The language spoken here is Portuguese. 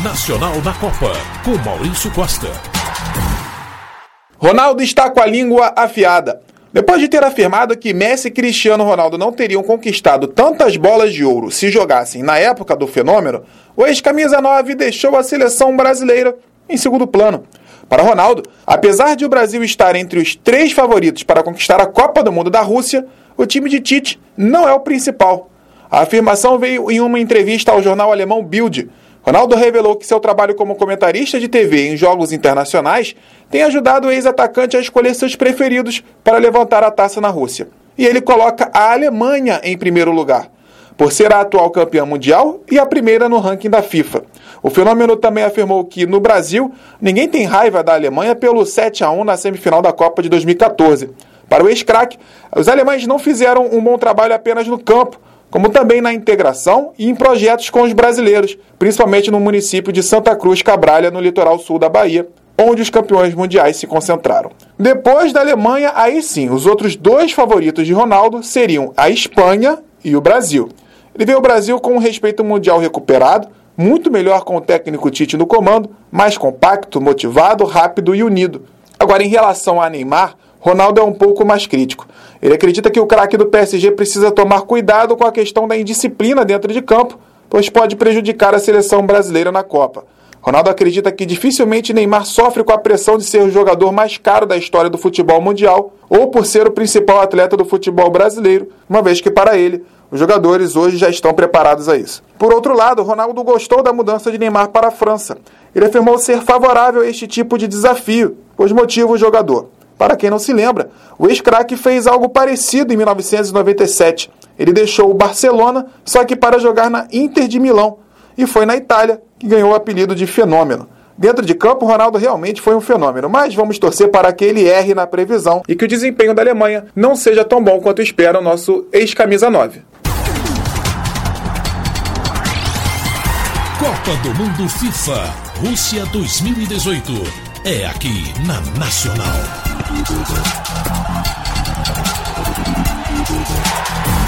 Nacional na Copa, com Maurício Costa. Ronaldo está com a língua afiada. Depois de ter afirmado que Messi e Cristiano Ronaldo não teriam conquistado tantas bolas de ouro se jogassem na época do fenômeno, o ex-camisa 9 deixou a seleção brasileira em segundo plano. Para Ronaldo, apesar de o Brasil estar entre os 3 favoritos para conquistar a Copa do Mundo da Rússia, o time de Tite não é o principal. A afirmação veio em uma entrevista ao jornal alemão Bild. Ronaldo revelou que seu trabalho como comentarista de TV em jogos internacionais tem ajudado o ex-atacante a escolher seus preferidos para levantar a taça na Rússia. E ele coloca a Alemanha em primeiro lugar, por ser a atual campeã mundial e a primeira no ranking da FIFA. O fenômeno também afirmou que, no Brasil, ninguém tem raiva da Alemanha pelo 7-1 na semifinal da Copa de 2014. Para o ex-craque, os alemães não fizeram um bom trabalho apenas no campo, como também na integração e em projetos com os brasileiros, principalmente no município de Santa Cruz Cabralha, no litoral sul da Bahia, onde os campeões mundiais se concentraram. Depois da Alemanha, aí sim, os outros 2 favoritos de Ronaldo seriam a Espanha e o Brasil. Ele vê o Brasil com um respeito mundial recuperado, muito melhor com o técnico Tite no comando, mais compacto, motivado, rápido e unido. Agora, em relação a Neymar, Ronaldo é um pouco mais crítico. Ele acredita que o craque do PSG precisa tomar cuidado com a questão da indisciplina dentro de campo, pois pode prejudicar a seleção brasileira na Copa. Ronaldo acredita que dificilmente Neymar sofre com a pressão de ser o jogador mais caro da história do futebol mundial ou por ser o principal atleta do futebol brasileiro, uma vez que, para ele, os jogadores hoje já estão preparados a isso. Por outro lado, Ronaldo gostou da mudança de Neymar para a França. Ele afirmou ser favorável a este tipo de desafio, pois motiva o jogador. Para quem não se lembra, o ex-craque fez algo parecido em 1997. Ele deixou o Barcelona, só que para jogar na Inter de Milão, e foi na Itália que ganhou o apelido de Fenômeno. Dentro de campo, Ronaldo realmente foi um fenômeno, mas vamos torcer para que ele erre na previsão e que o desempenho da Alemanha não seja tão bom quanto espera o nosso ex-camisa 9. Copa do Mundo FIFA, Rússia 2018. É aqui na Nacional.